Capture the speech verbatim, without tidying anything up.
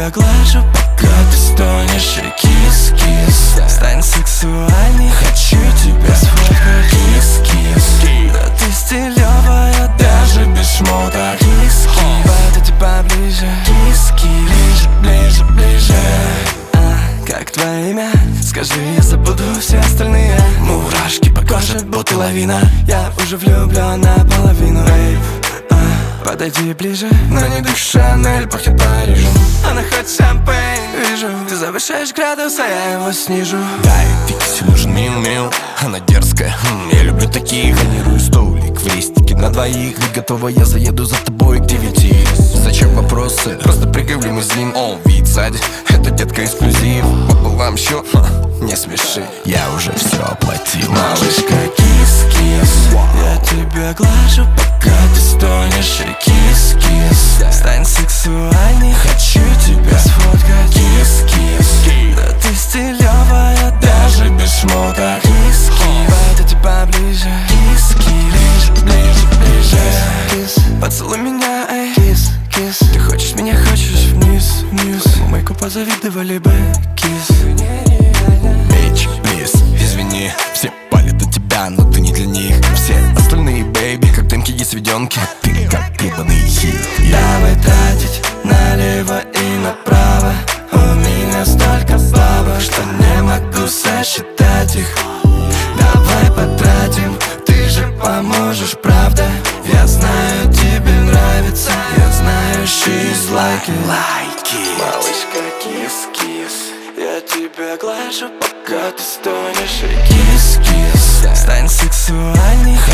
тебя глажу, пока ты стонешь. И кис-кис, стань сексуальней, хочу тебя сфоткать. Кис-кис, да ты стилёвая даже без шмоток. Кис-кис, подойди поближе. Кис-кис, ближе, ближе, ближе. А, как твое имя? Скажи, я забуду все остальные. Мурашки по коже, будто лавина. Я уже влюблен наполовину. Эйп, а, подойди ближе. Но не дух Шанель, пахнет Парижем. Она хоть шампейн, вижу. Ты завышаешь градус, а я его снижу. Дай, фикси нужен мил-мил. Она дерзкая, хм, я люблю таких. Бронирую столик в листике на двоих. Ты готова, я заеду за тобой к девяти. Зачем вопросы? Просто прыгай в лимузин. О, вид сзади, это детка эксклюзив. Пополам счет, ха, не смеши, я уже все оплатил. Малышка, кис-кис, я тебя глажу, пока ты стонешь. И кис-кис, стань сексуальней, хочу тебя сфоткать. Кис-кис, да ты стилёвая даже без шмоток. Кис-кис, подойди поближе. Кис-кис, ближе, ближе, ближе. Кис, поцелуй меня, эй. Кис-кис, ты хочешь меня, хочешь вниз, вниз. Моему майку позавидовали бы. Кис, Bitch, please, извини, все палят на тебя, но ты не для них. Все остальные, бэйби, как дымки и сведенки. Ты как ебаный хит. давай тратить налево и направо. У меня столько бабок, что не могу сосчитать их. Давай потратим, ты же поможешь, правда? Я знаю, тебе нравится, я знаю, she's like it. Лайки. Малышка, кис-кис, я тебя глажу, пока ты стонешь. И кис-кис, стань сексуальней,